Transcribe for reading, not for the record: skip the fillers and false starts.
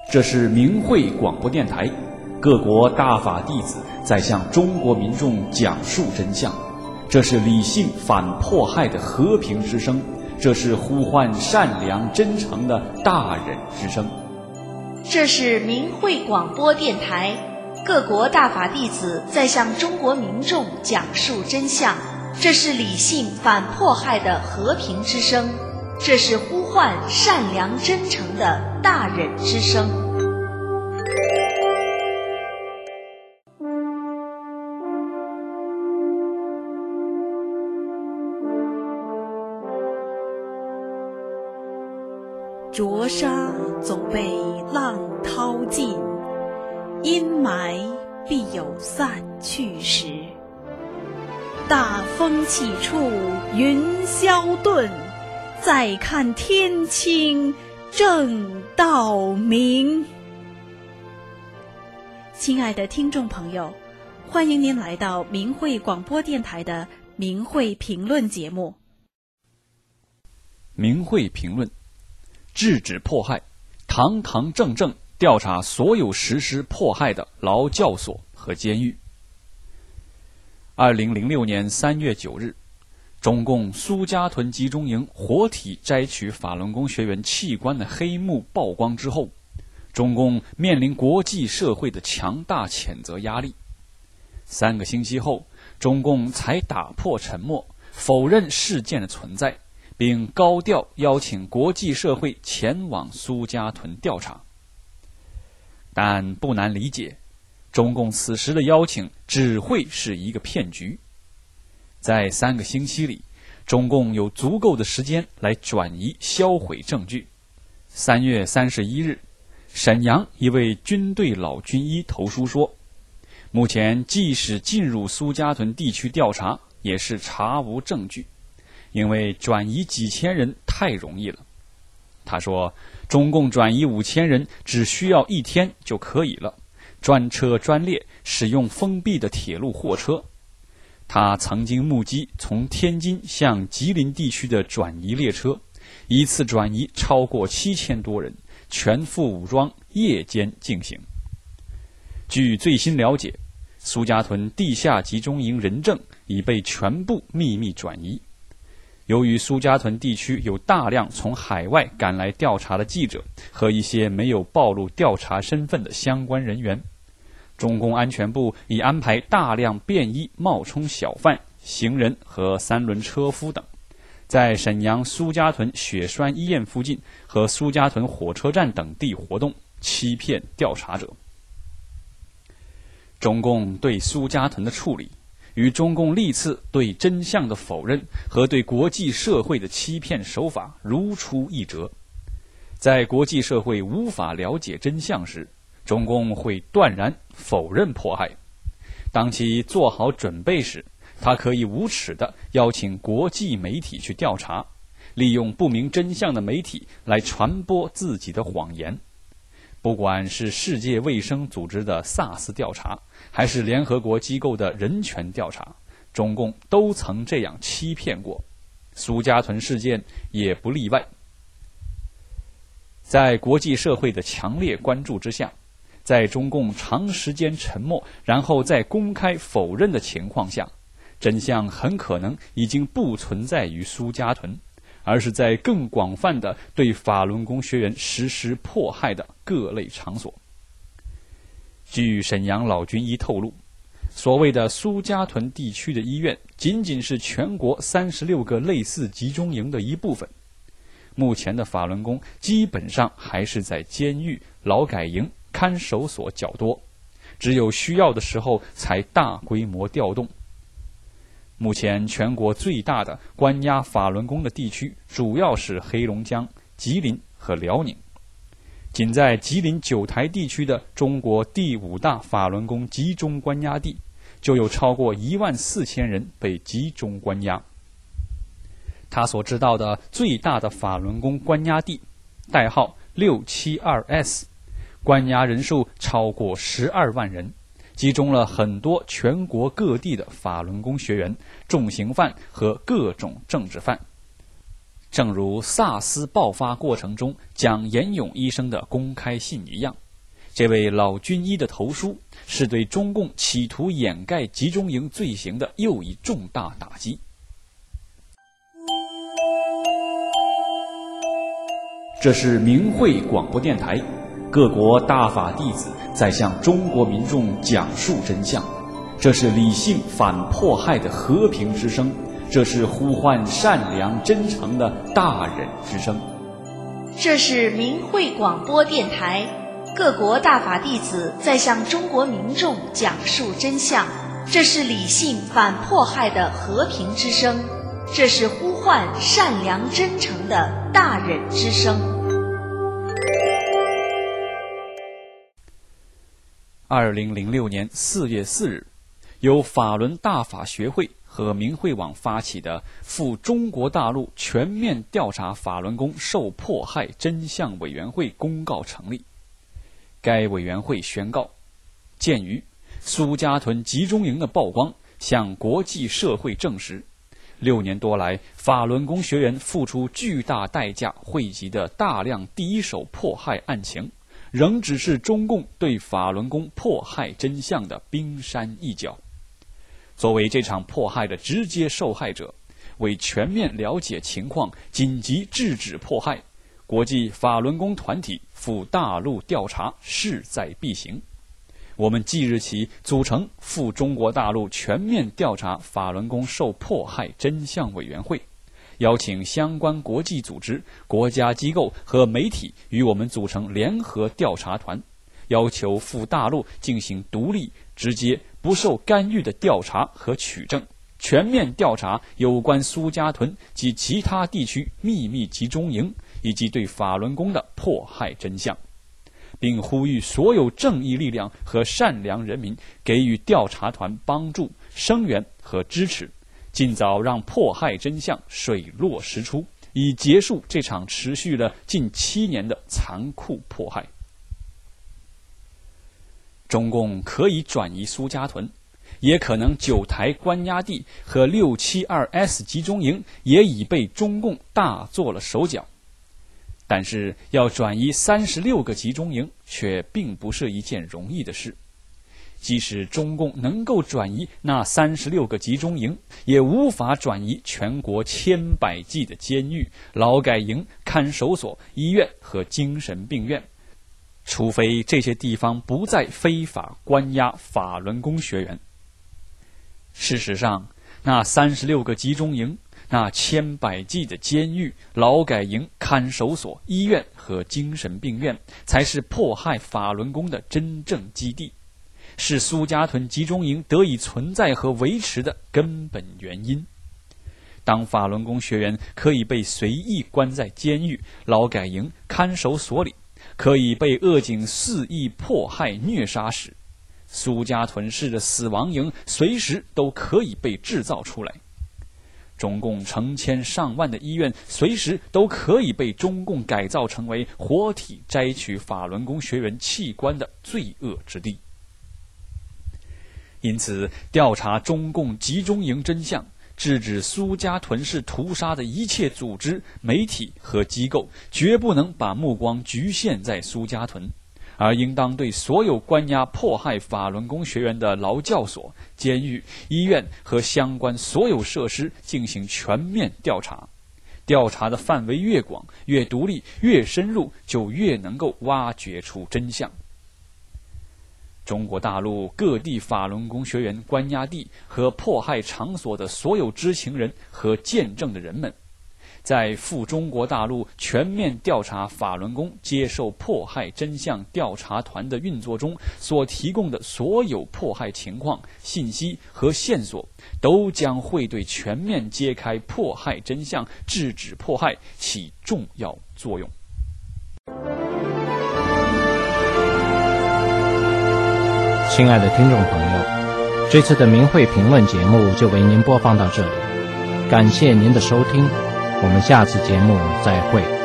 这是明慧广播电台，各国大法弟子在向中国民众讲述真相。这是理性反迫害的和平之声，这是呼唤善良真诚的大忍之声。 这是明慧广播电台，各国大法弟子在向中国民众讲述真相。这是理性反迫害的和平之声，这是呼唤善良真诚的大忍之声。 浊沙总被浪淘尽，阴霾必有散去时。大风起处云霄遁，再看天清正道明。亲爱的听众朋友，欢迎您来到明慧广播电台的明慧评论节目。 明慧评论，制止迫害，堂堂正正调查所有实施迫害的劳教所和监狱。2006年3月9日，中共苏家屯集中营活体摘取法轮功学员器官的黑幕曝光之后，中共面临国际社会的强大谴责压力。3个星期后，中共才打破沉默，否认事件的存在，并高调邀请国际社会前往苏家屯调查。但不难理解，中共此时的邀请只会是一个骗局。在3个星期里，中共有足够的时间来转移销毁证据。3月31日，沈阳一位军队老军医投书说，目前即使进入苏家屯地区调查，也是查无证据，因为转移几千人太容易了。他说，中共转移5000人只需要1天就可以了，专车专列，使用封闭的铁路货车。他曾经目击从天津向吉林地区的转移列车，一次转移超过7000多人，全副武装，夜间进行。据最新了解，苏家屯地下集中营人证已被全部秘密转移。由于苏家屯地区有大量从海外赶来调查的记者和一些没有暴露调查身份的相关人员，中共安全部已安排大量便衣冒充小贩、行人和3轮车夫等，在沈阳苏家屯血栓医院附近和苏家屯火车站等地活动，欺骗调查者。中共对苏家屯的处理，与中共历次对真相的否认和对国际社会的欺骗手法如出一辙。在国际社会无法了解真相时，中共会断然否认迫害。当其做好准备时，他可以无耻地邀请国际媒体去调查，利用不明真相的媒体来传播自己的谎言。不管是世界卫生组织的SARS调查，还是联合国机构的人权调查，中共都曾这样欺骗过，苏家屯事件也不例外。在国际社会的强烈关注之下，在中共长时间沉默，然后再公开否认的情况下，真相很可能已经不存在于苏家屯，而是在更广泛的对法轮功学员实施迫害的各类场所。据沈阳老军医透露，所谓的苏家屯地区的医院仅仅是全国36个类似集中营的一部分。目前的法轮功基本上还是在监狱、劳改营、看守所较多，只有需要的时候才大规模调动。目前全国最大的关押法轮功的地区主要是黑龙江、吉林和辽宁。仅在吉林九台地区的中国第5大法轮功集中关押地，就有超过14000人被集中关押。他所知道的最大的法轮功关押地，代号672S， 关押人数超过12万人，集中了很多全国各地的法轮功学员、重刑犯和各种政治犯。 正如萨斯爆发过程中蒋延勇医生的公开信一样，这位老军医的投书是对中共企图掩盖集中营罪行的又一重大打击。这是明慧广播电台，各国大法弟子在向中国民众讲述真相。这是理性反迫害的和平之声，这是呼唤善良真诚的大忍之声。 这是明慧广播电台，各国大法弟子在向中国民众讲述真相。这是理性反迫害的和平之声，这是呼唤善良真诚的大忍之声。 2006年4月4日，由法轮大法学会和明慧网发起的赴中国大陆全面调查法轮功受迫害真相委员会公告成立。该委员会宣告，鉴于苏家屯集中营的曝光向国际社会证实，6年多来法轮功学员付出巨大代价汇集的大量第一手迫害案情，仍只是中共对法轮功迫害真相的冰山一角。作为这场迫害的直接受害者，为全面了解情况，紧急制止迫害，国际法轮功团体赴大陆调查势在必行。我们即日起组成赴中国大陆全面调查法轮功受迫害真相委员会，邀请相关国际组织、国家机构和媒体与我们组成联合调查团，要求赴大陆进行独立、直接、不受干预的调查和取证，全面调查有关苏家屯及其他地区秘密集中营以及对法轮功的迫害真相，并呼吁所有正义力量和善良人民给予调查团帮助、声援和支持，尽早让迫害真相水落石出，以结束这场持续了近7年的残酷迫害。中共可以转移苏家屯，也可能9台关押地和672S 集中营也已被中共大做了手脚。但是要转移36个集中营却并不是一件容易的事。即使中共能够转移那36个集中营，也无法转移全国千百计的监狱、劳改营、看守所、医院和精神病院，除非这些地方不再非法关押法轮功学员。事实上，那36个集中营、那千百计的监狱、劳改营、看守所、医院和精神病院，才是迫害法轮功的真正基地，是苏家屯集中营得以存在和维持的根本原因。当法轮功学员可以被随意关在监狱、劳改营、看守所里，可以被恶警肆意迫害虐杀时，苏家屯市的死亡营随时都可以被制造出来。中共成千上万的医院随时都可以被中共改造成为活体摘取法轮功学员器官的罪恶之地。因此，调查中共集中营真相，制止苏家屯市屠杀的一切组织、媒体和机构，绝不能把目光局限在苏家屯，而应当对所有关押迫害法轮功学员的劳教所、监狱、医院和相关所有设施进行全面调查。调查的范围越广、越独立、越深入，就越能够挖掘出真相。中国大陆各地法轮功学员关押地和迫害场所的所有知情人和见证的人们，在赴中国大陆全面调查法轮功接受迫害真相调查团的运作中所提供的所有迫害情况、信息和线索，都将会对全面揭开迫害真相、制止迫害起重要作用。 亲爱的听众朋友，这次的明慧评论节目就为您播放到这里，感谢您的收听，我们下次节目再会。